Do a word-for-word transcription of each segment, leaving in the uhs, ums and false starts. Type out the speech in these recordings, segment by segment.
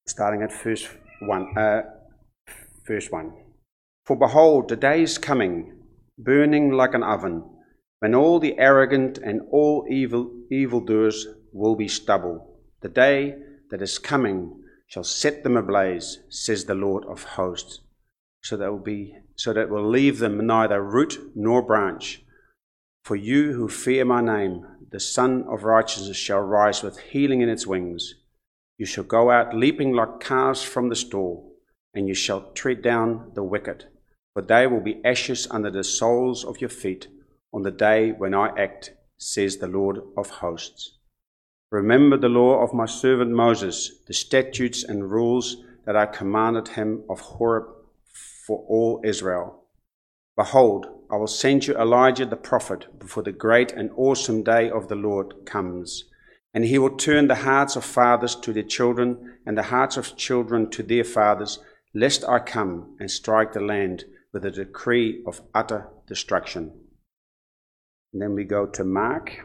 starting at verse one. Uh, verse one. For behold, the day is coming, burning like an oven, when all the arrogant and all evil evildoers will be stubble. The day that is coming shall set them ablaze, says the Lord of hosts, so that will be so that will leave them neither root nor branch. For you who fear my name, the Son of Righteousness shall rise with healing in its wings. You shall go out leaping like calves from the stall, and you shall tread down the wicked, for they will be ashes under the soles of your feet on the day when I act, says the Lord of hosts. Remember the law of my servant Moses, the statutes and rules that I commanded him of Horeb for all Israel. Behold, I will send you Elijah the prophet before the great and awesome day of the Lord comes. And he will turn the hearts of fathers to their children and the hearts of children to their fathers, lest I come and strike the land with a decree of utter destruction. And then we go to Mark.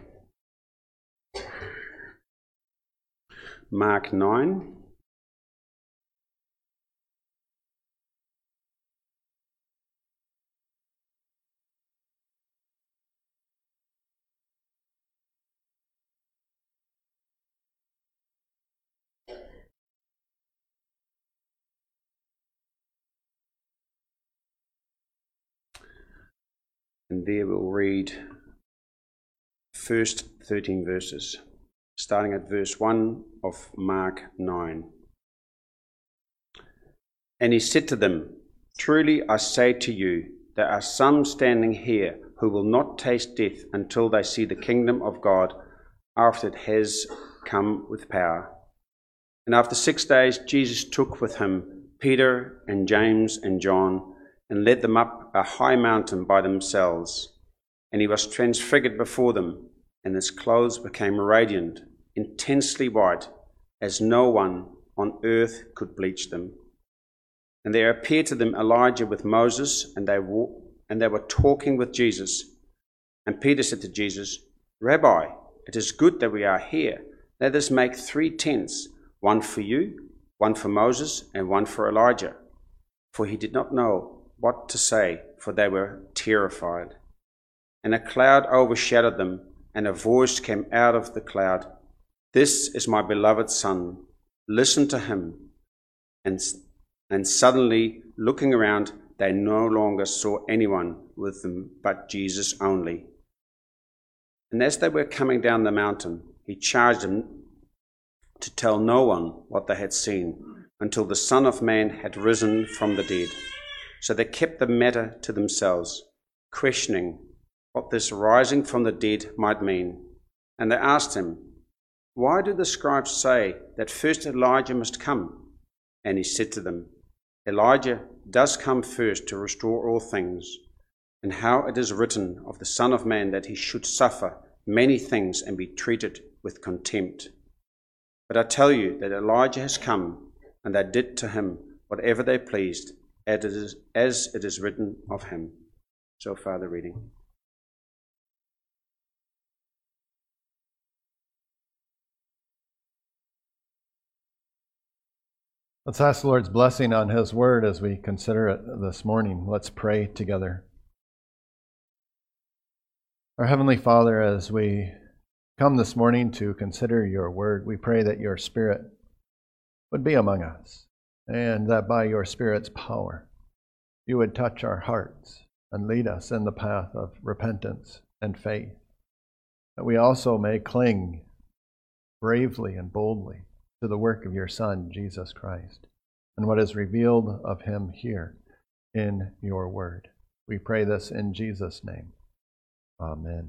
Mark nine. And there we'll read first thirteen verses, starting at verse one of Mark nine. And he said to them, Truly I say to you, there are some standing here who will not taste death until they see the kingdom of God after it has come with power. And after six days Jesus took with him Peter and James and John, and led them up a high mountain by themselves. And he was transfigured before them, and his clothes became radiant, intensely white, as no one on earth could bleach them. And there appeared to them Elijah with Moses, and they, wa- and they were talking with Jesus. And Peter said to Jesus, Rabbi, it is good that we are here. Let us make three tents, one for you, one for Moses, and one for Elijah. For he did not know what to say, for they were terrified. And a cloud overshadowed them, and a voice came out of the cloud, This is my beloved Son, listen to him. And, and suddenly, looking around, they no longer saw anyone with them but Jesus only. And as they were coming down the mountain, he charged them to tell no one what they had seen, until the Son of Man had risen from the dead. So they kept the matter to themselves, questioning what this rising from the dead might mean. And they asked him, Why do the scribes say that first Elijah must come? And he said to them, Elijah does come first to restore all things, and how it is written of the Son of Man that he should suffer many things and be treated with contempt. But I tell you that Elijah has come, and they did to him whatever they pleased, as it is, as it is written of him. So far the reading. Let's ask the Lord's blessing on his word as we consider it this morning. Let's pray together. Our Heavenly Father, as we come this morning to consider your word, we pray that your Spirit would be among us, and that by your Spirit's power, you would touch our hearts and lead us in the path of repentance and faith, that we also may cling bravely and boldly to the work of your Son, Jesus Christ, and what is revealed of him here in your word. We pray this in Jesus' name. Amen.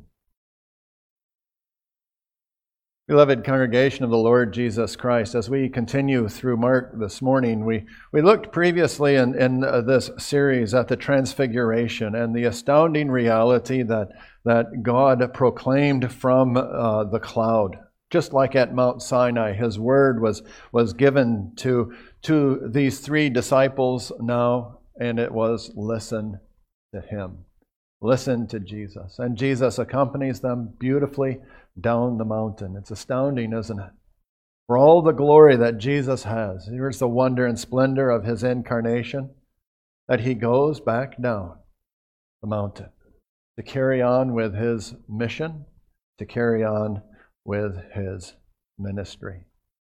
Beloved congregation of the Lord Jesus Christ, as we continue through Mark this morning, we, we looked previously in, in uh, this series at the Transfiguration and the astounding reality that, that God proclaimed from uh, the cloud. Just like at Mount Sinai, his word was, was given to, to these three disciples now, and it was listen to him. Listen to Jesus. And Jesus accompanies them beautifully down the mountain. It's astounding, isn't it? For all the glory that Jesus has, here's the wonder and splendor of his incarnation, that he goes back down the mountain to carry on with his mission, to carry on with his ministry.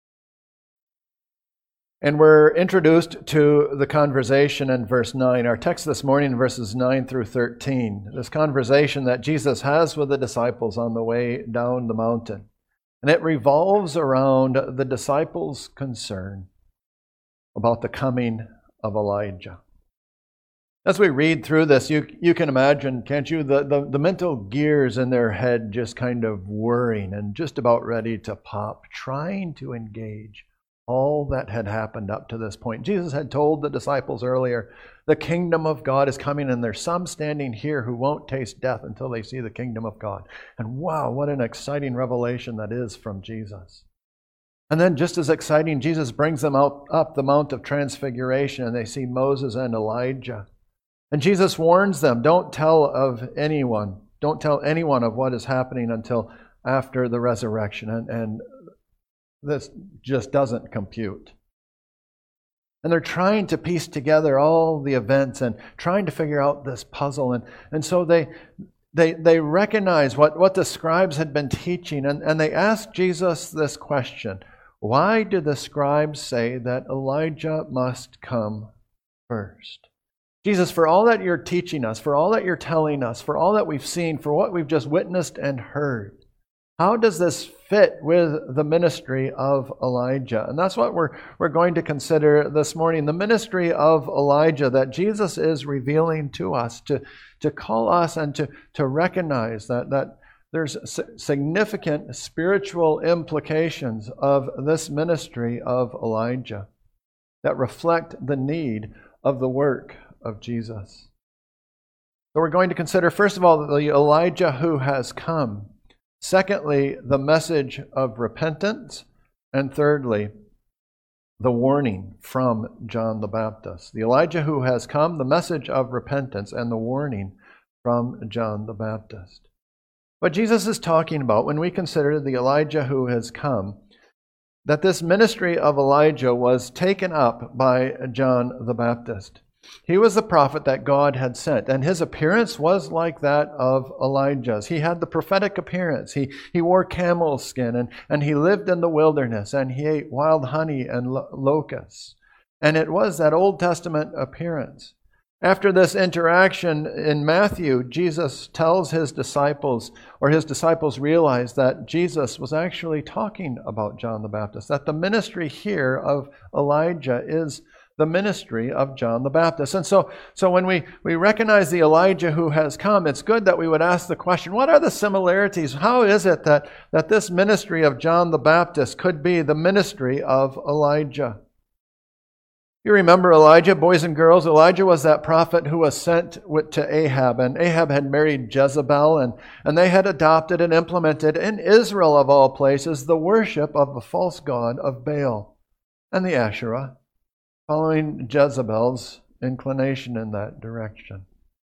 And we're introduced to the conversation in verse nine. Our text this morning, verses nine through thirteen. This conversation that Jesus has with the disciples on the way down the mountain. And it revolves around the disciples' concern about the coming of Elijah. As we read through this, you, you can imagine, can't you, the, the, the mental gears in their head just kind of whirring and just about ready to pop, trying to engage all that had happened up to this point. Jesus had told the disciples earlier, the kingdom of God is coming, and there's some standing here who won't taste death until they see the kingdom of God. And wow, what an exciting revelation that is from Jesus. And then just as exciting, Jesus brings them out up the Mount of Transfiguration, and they see Moses and Elijah. And Jesus warns them, don't tell of anyone, don't tell anyone of what is happening until after the resurrection. And, and this just doesn't compute. And they're trying to piece together all the events and trying to figure out this puzzle. And, and so they they they recognize what, what the scribes had been teaching, and, and they ask Jesus this question. Why do the scribes say that Elijah must come first? Jesus, for all that you're teaching us, for all that you're telling us, for all that we've seen, for what we've just witnessed and heard, how does this fit with the ministry of Elijah? And that's what we're, we're going to consider this morning, the ministry of Elijah that Jesus is revealing to us, to, to call us and to, to recognize that, that there's significant spiritual implications of this ministry of Elijah that reflect the need of the work of Jesus. So we're going to consider, first of all, the Elijah who has come. Secondly, the message of repentance. And thirdly, the warning from John the Baptist. The Elijah who has come, the message of repentance, and the warning from John the Baptist. What Jesus is talking about when we consider the Elijah who has come, that this ministry of Elijah was taken up by John the Baptist. He was the prophet that God had sent, and his appearance was like that of Elijah's. He had the prophetic appearance. He, he wore camel skin, and, and he lived in the wilderness, and he ate wild honey and lo- locusts. And it was that Old Testament appearance. After this interaction in Matthew, Jesus tells his disciples, or his disciples realized that Jesus was actually talking about John the Baptist, that the ministry here of Elijah is the ministry of John the Baptist. And so, so when we, we recognize the Elijah who has come, it's good that we would ask the question, what are the similarities? How is it that, that this ministry of John the Baptist could be the ministry of Elijah? You remember Elijah, boys and girls. Elijah was that prophet who was sent to Ahab, and Ahab had married Jezebel, and, and they had adopted and implemented in Israel, of all places, the worship of the false god of Baal and the Asherah, following Jezebel's inclination in that direction.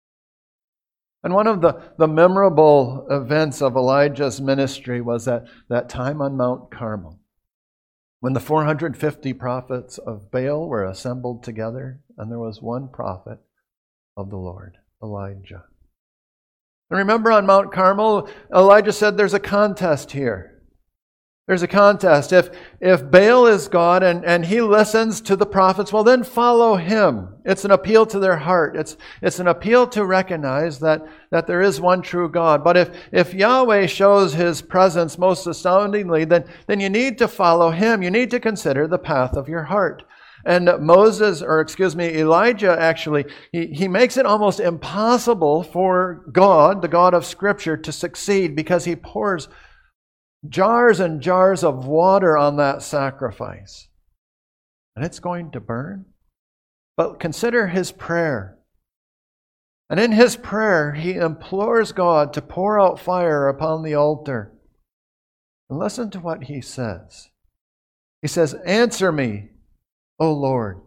And one of the, the memorable events of Elijah's ministry was that, that time on Mount Carmel, when the four hundred fifty prophets of Baal were assembled together, and there was one prophet of the Lord, Elijah. And remember on Mount Carmel, Elijah said there's a contest here. There's a contest. If, if Baal is God and, and he listens to the prophets, well, then follow him. It's an appeal to their heart. It's, it's an appeal to recognize that, that there is one true God. But if, if Yahweh shows his presence most astoundingly, then, then you need to follow him. You need to consider the path of your heart. And Moses, or excuse me, Elijah actually, he, he makes it almost impossible for God, the God of Scripture, to succeed because he pours jars and jars of water on that sacrifice. And it's going to burn. But consider his prayer. And in his prayer, he implores God to pour out fire upon the altar. And listen to what he says. He says, "Answer me, O Lord.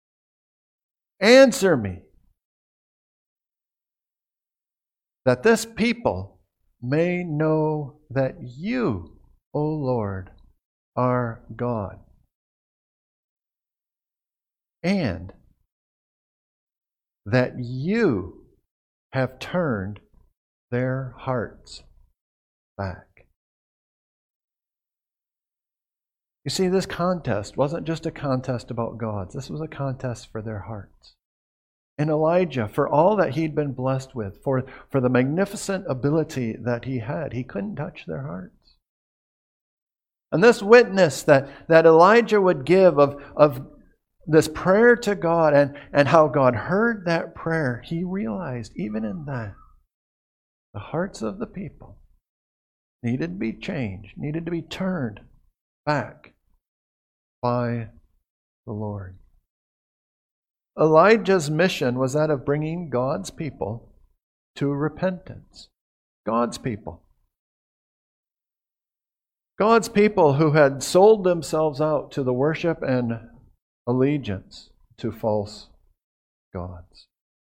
Answer me, that this people may know that you, O Lord, our God, and that you have turned their hearts back. You see, this contest wasn't just a contest about gods. This was a contest for their hearts. And Elijah, for all that he'd been blessed with, for, for the magnificent ability that he had, he couldn't touch their hearts. And this witness that, that Elijah would give of, of this prayer to God and, and how God heard that prayer, he realized even in that, the hearts of the people needed to be changed, needed to be turned back by the Lord. Elijah's mission was that of bringing God's people to repentance. God's people. God's people who had sold themselves out to the worship and allegiance to false gods.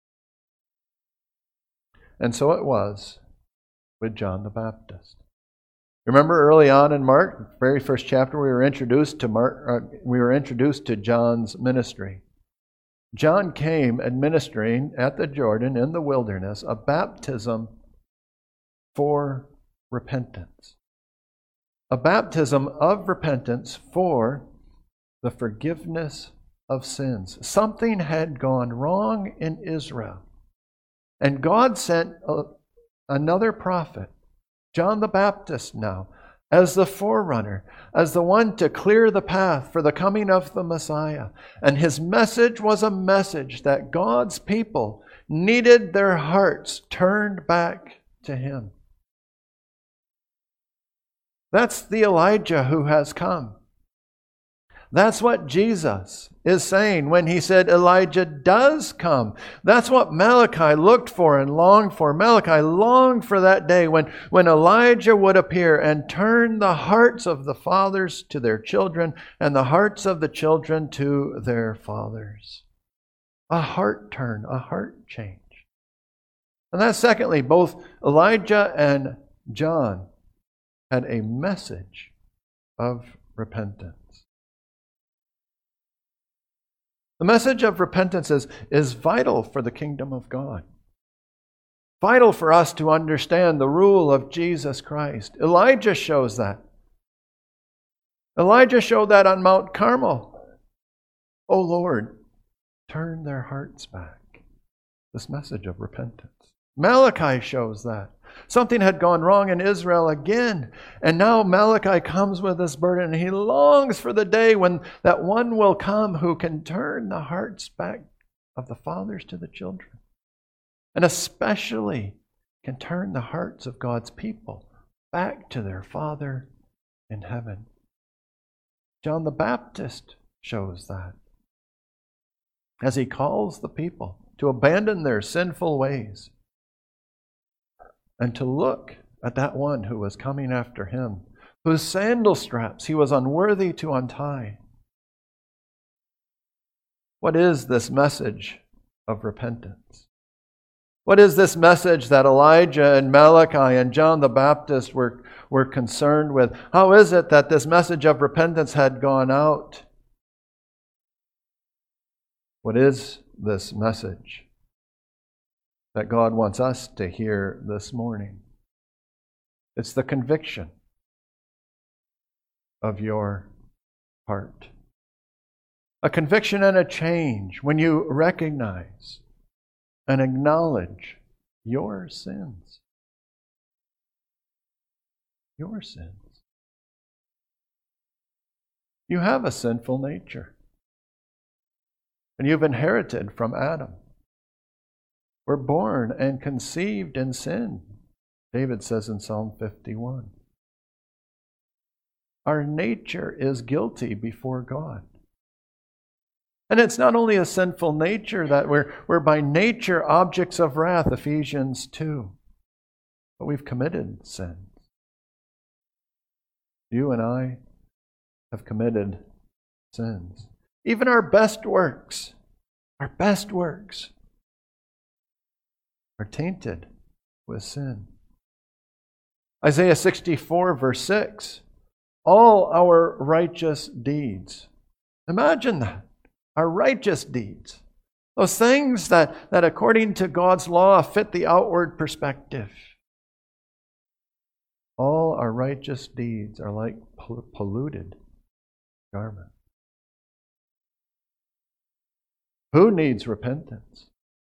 And so it was with John the Baptist. Remember early on in Mark, very first chapter, we were introduced to Mark. Uh, we were introduced to John's ministry. John came administering at the Jordan in the wilderness a baptism for repentance, a baptism of repentance for the forgiveness of sins. Something had gone wrong in Israel, and God sent a, another prophet, John the Baptist now, as the forerunner, as the one to clear the path for the coming of the Messiah. And his message was a message that God's people needed their hearts turned back to Him. That's the Elijah who has come. That's what Jesus is saying when He said Elijah does come. That's what Malachi looked for and longed for. Malachi longed for that day when, when Elijah would appear and turn the hearts of the fathers to their children and the hearts of the children to their fathers. A heart turn, a heart change. And that's secondly, both Elijah and John had a message of repentance. The message of repentance is, is vital for the kingdom of God. Vital for us to understand the rule of Jesus Christ. Elijah shows that. Elijah showed that on Mount Carmel. Oh Lord, turn their hearts back. This message of repentance. Malachi shows that. Something had gone wrong in Israel again. And now Malachi comes with this burden, and he longs for the day when that one will come who can turn the hearts back of the fathers to the children. And especially can turn the hearts of God's people back to their Father in heaven. John the Baptist shows that as he calls the people to abandon their sinful ways and to look at that one who was coming after him, whose sandal straps he was unworthy to untie. What is this message of repentance? What is this message that Elijah and Malachi and John the Baptist were, were concerned with? How is it that this message of repentance had gone out? What is this message that God wants us to hear this morning? It's the conviction of your heart. A conviction and a change when you recognize and acknowledge your sins. Your sins. You have a sinful nature, and you've inherited from Adam. We're born and conceived in sin, David says in Psalm fifty-one. Our nature is guilty before God. And it's not only a sinful nature that we're, we're by nature objects of wrath, Ephesians two, but we've committed sins. You and I have committed sins. Even our best works, our best works, are tainted with sin. Isaiah sixty-four, verse six, all our righteous deeds. Imagine that. Our righteous deeds. Those things that, that according to God's law fit the outward perspective. All our righteous deeds are like polluted garments. Who needs repentance?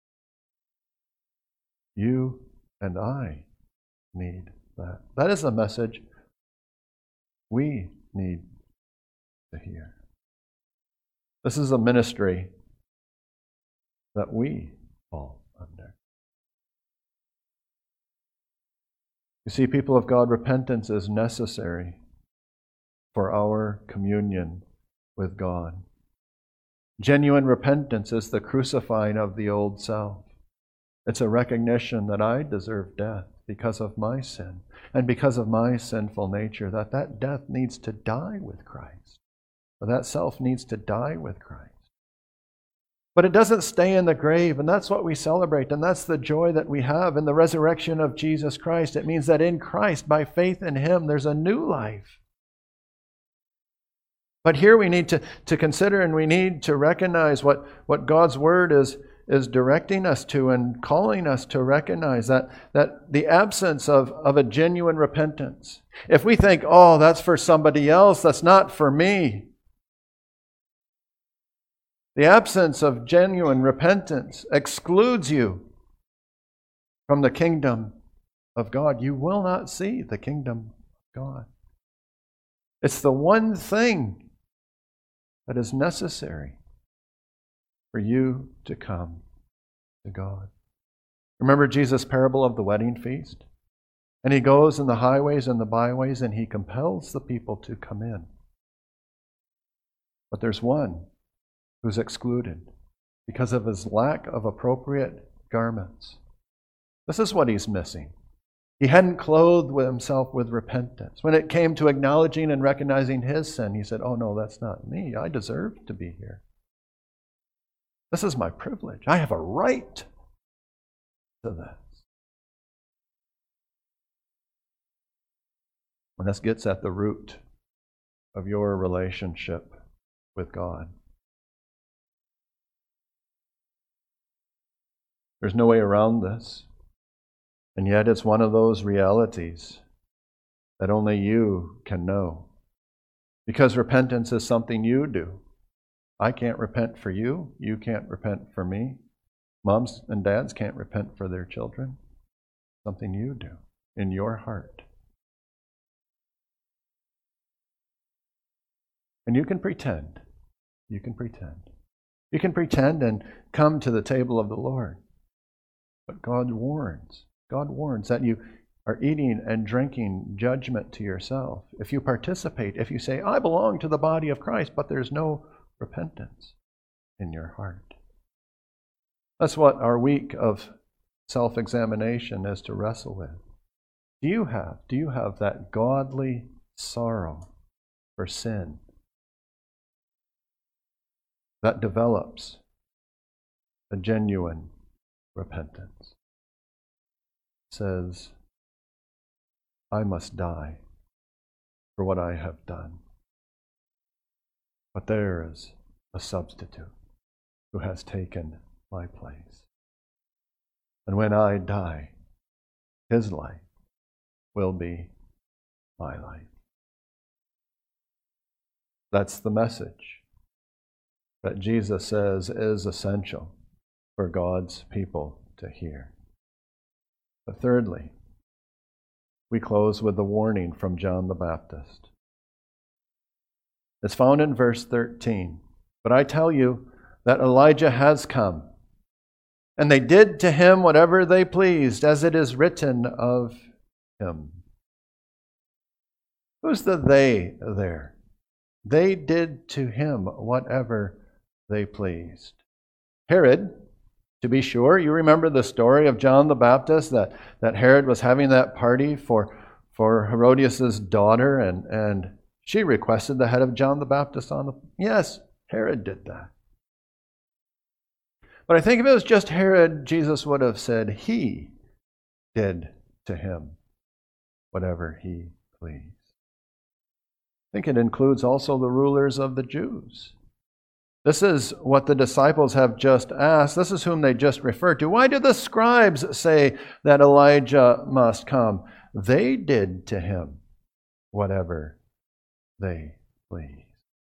You and I need that. That is a message we need to hear. This is a ministry that we fall under. You see, people of God, repentance is necessary for our communion with God. Genuine repentance is the crucifying of the old self. It's a recognition that I deserve death because of my sin and because of my sinful nature, that that death needs to die with Christ, or that self needs to die with Christ. But it doesn't stay in the grave, and that's what we celebrate, and that's the joy that we have in the resurrection of Jesus Christ. It means that in Christ, by faith in Him, there's a new life. But here we need to, to consider and we need to recognize what, what God's Word is, is directing us to and calling us to recognize, that, that the absence of, of a genuine repentance. If we think, oh, that's for somebody else, that's not for me. The absence of genuine repentance excludes you from the kingdom of God. You will not see the kingdom of God. It's the one thing that is necessary for you to come to God. Remember Jesus' parable of the wedding feast? And He goes in the highways and the byways and He compels the people to come in. But there's one who's excluded because of his lack of appropriate garments. This is what he's missing. He hadn't clothed himself with repentance. When it came to acknowledging and recognizing his sin, he said, oh no, that's not me. I deserve to be here. This is my privilege. I have a right to this. And this gets at the root of your relationship with God. There's no way around this. And yet it's one of those realities that only you can know. Because repentance is something you do. I can't repent for you. You can't repent for me. Moms and dads can't repent for their children. Something you do in your heart. And you can pretend. You can pretend. You can pretend and come to the table of the Lord. But God warns. God warns that you are eating and drinking judgment to yourself. If you participate, if you say, I belong to the body of Christ, but there's no repentance in your heart. That's what our week of self-examination is to wrestle with. Do you have, do you have that godly sorrow for sin that develops a genuine repentance? It says, I must die for what I have done. But there is a substitute who has taken my place. And when I die, his life will be my life. That's the message that Jesus says is essential for God's people to hear. But thirdly, we close with the warning from John the Baptist. It's found in verse thirteen. But I tell you that Elijah has come, and they did to him whatever they pleased, as it is written of him. Who's the they there? They did to him whatever they pleased. Herod, to be sure, you remember the story of John the Baptist, that, that Herod was having that party for, for Herodias' daughter, and, and she requested the head of John the Baptist on the... Yes, Herod did that. But I think if it was just Herod, Jesus would have said he did to him whatever he pleased. I think it includes also the rulers of the Jews. This is what the disciples have just asked. This is whom they just referred to. Why do the scribes say that Elijah must come? They did to him whatever they pleased.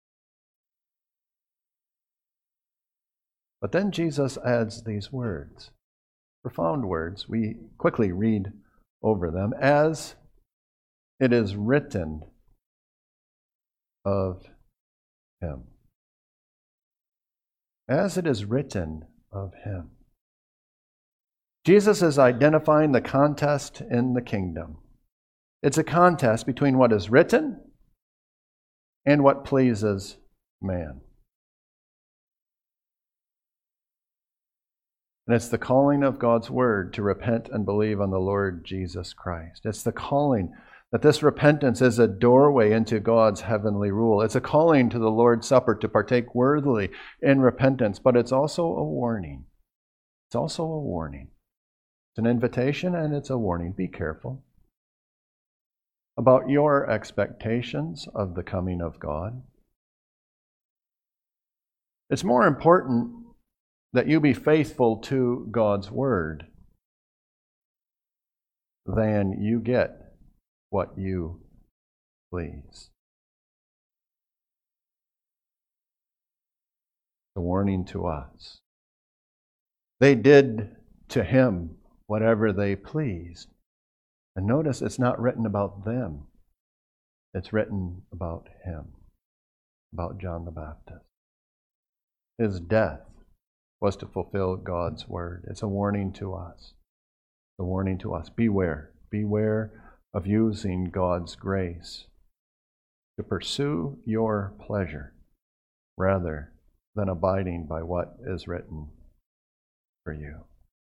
But then Jesus adds these words, profound words. We quickly read over them. As it is written of him. As it is written of him. Jesus is identifying the contest in the kingdom. It's a contest between what is written and what pleases man. And it's the calling of God's word to repent and believe on the Lord Jesus Christ. It's the calling that this repentance is a doorway into God's heavenly rule. It's a calling to the Lord's Supper to partake worthily in repentance, but it's also a warning. It's also a warning. It's an invitation and it's a warning. Be careful about your expectations of the coming of God. It's more important that you be faithful to God's word than you get what you please. The warning to us. They did to him whatever they pleased. And notice it's not written about them. It's written about him, about John the Baptist. His death was to fulfill God's word. It's a warning to us. A warning to us. Beware. Beware of using God's grace to pursue your pleasure rather than abiding by what is written for you.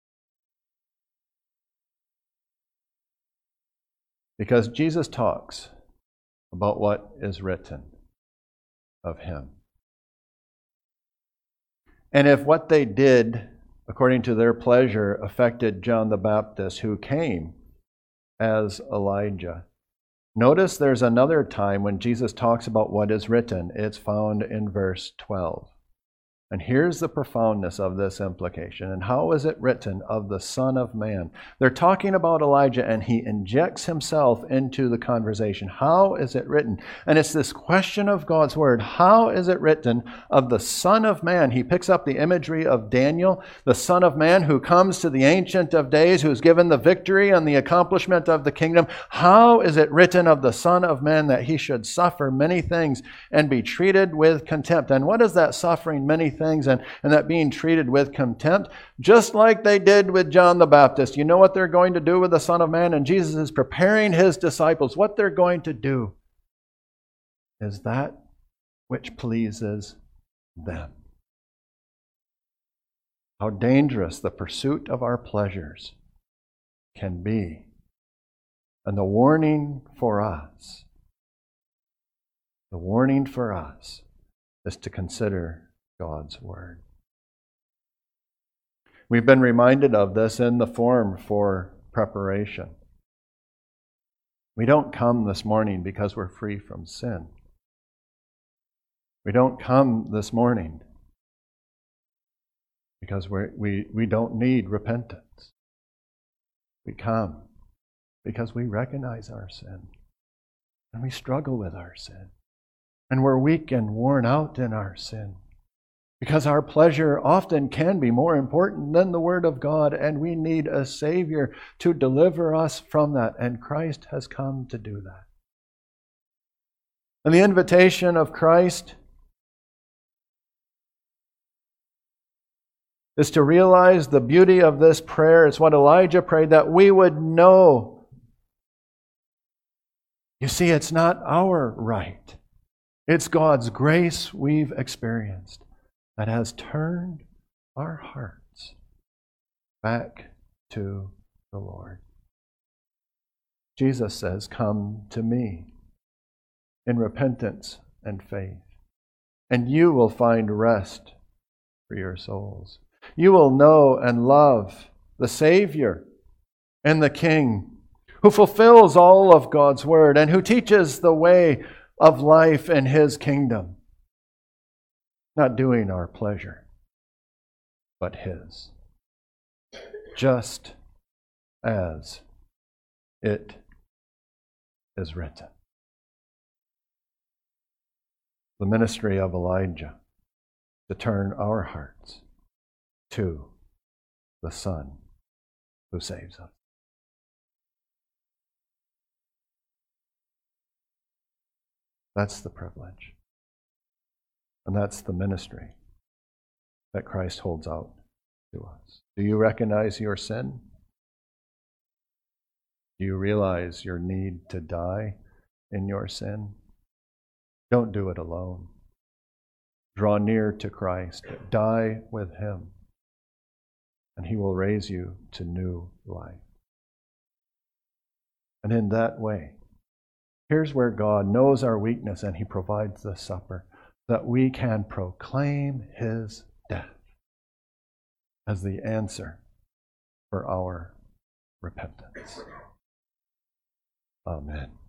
Because Jesus talks about what is written of him. And if what they did, according to their pleasure, affected John the Baptist, who came as Elijah, notice there's another time when Jesus talks about what is written. It's found in verse twelve. And here's the profoundness of this implication. And how is it written of the Son of Man? They're talking about Elijah, and he injects himself into the conversation. How is it written? And it's this question of God's word. How is it written of the Son of Man? He picks up the imagery of Daniel, the Son of Man who comes to the Ancient of Days, who's given the victory and the accomplishment of the kingdom. How is it written of the Son of Man that he should suffer many things and be treated with contempt? And what is that suffering many things? Things and, and that being treated with contempt, just like they did with John the Baptist. You know what they're going to do with the Son of Man? And Jesus is preparing his disciples. What they're going to do is that which pleases them. How dangerous the pursuit of our pleasures can be. And the warning for us, the warning for us is to consider God's word. We've been reminded of this in the form for preparation. We don't come this morning because we're free from sin. We don't come this morning because we're, we we don't need repentance. We come because we recognize our sin and we struggle with our sin and we're weak and worn out in our sin. Because our pleasure often can be more important than the Word of God, and we need a Savior to deliver us from that, and Christ has come to do that. And the invitation of Christ is to realize the beauty of this prayer. It's what Elijah prayed, that we would know. You see, it's not our right. It's God's grace we've experienced that has turned our hearts back to the Lord. Jesus says, "Come to me in repentance and faith, and you will find rest for your souls. You will know and love the Savior and the King, who fulfills all of God's word and who teaches the way of life in His kingdom. Not doing our pleasure, but His. Just as it is written. The ministry of Elijah to turn our hearts to the Son who saves us. That's the privilege. And that's the ministry that Christ holds out to us. Do you recognize your sin? Do you realize your need to die in your sin? Don't do it alone. Draw near to Christ. Die with Him. And He will raise you to new life. And in that way, here's where God knows our weakness and He provides the supper that we can proclaim His death as the answer for our repentance. Amen.